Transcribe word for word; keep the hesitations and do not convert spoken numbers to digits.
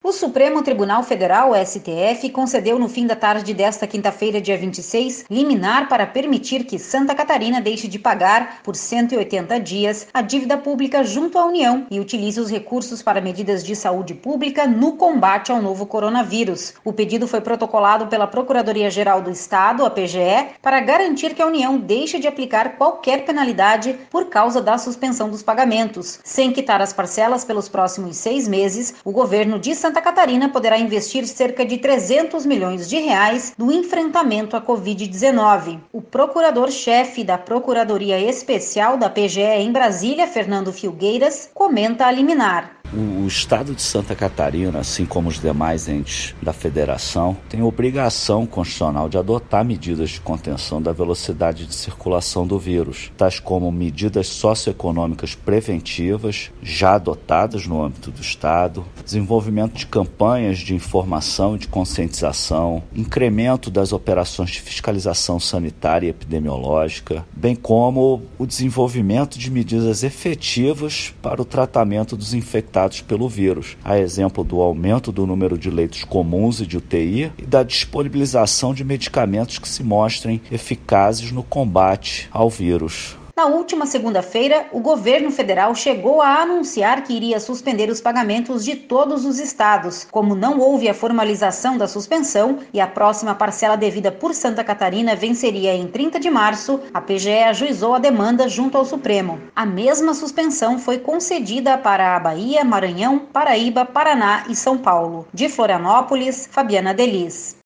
O Supremo Tribunal Federal, S T F, concedeu no fim da tarde desta quinta-feira, dia vinte e seis, liminar para permitir que Santa Catarina deixe de pagar, por cento e oitenta dias, a dívida pública junto à União e utilize os recursos para medidas de saúde pública no combate ao novo coronavírus. O pedido foi protocolado pela Procuradoria-Geral do Estado, a P G E, para garantir que a União deixe de aplicar qualquer penalidade por causa da suspensão dos pagamentos. Sem quitar as parcelas pelos próximos seis meses, o governo de Santa Santa Catarina poderá investir cerca de trezentos milhões de reais no enfrentamento à covid dezenove. O procurador-chefe da Procuradoria Especial da P G E em Brasília, Fernando Filgueiras, comenta a liminar. O Estado de Santa Catarina, assim como os demais entes da Federação, tem obrigação constitucional de adotar medidas de contenção da velocidade de circulação do vírus, tais como medidas socioeconômicas preventivas, já adotadas no âmbito do Estado, desenvolvimento de campanhas de informação e de conscientização, incremento das operações de fiscalização sanitária e epidemiológica, bem como o desenvolvimento de medidas efetivas para o tratamento dos infectados pelo vírus, a exemplo do aumento do número de leitos comuns e de U T I e da disponibilização de medicamentos que se mostrem eficazes no combate ao vírus. Na última segunda-feira, o governo federal chegou a anunciar que iria suspender os pagamentos de todos os estados. Como não houve a formalização da suspensão e a próxima parcela devida por Santa Catarina venceria em trinta de março, a P G E ajuizou a demanda junto ao Supremo. A mesma suspensão foi concedida para a Bahia, Maranhão, Paraíba, Paraná e São Paulo. De Florianópolis, Fabiana Delis.